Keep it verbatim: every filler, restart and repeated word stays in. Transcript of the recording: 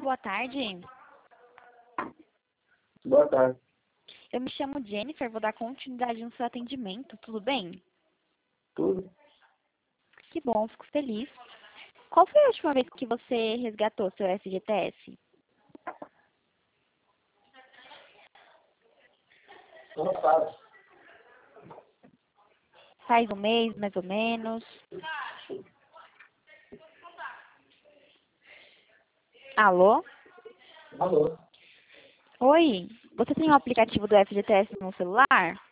boa tarde. Boa tarde. Eu me chamo Jennifer, vou dar continuidade no seu atendimento, tudo bem? Tudo? Que bom, fico feliz. Qual foi a última vez que você resgatou seu F G T S? Não sabe. Faz um mês, mais ou menos. Alô? Alô? Oi, você tem o aplicativo do F G T S no celular?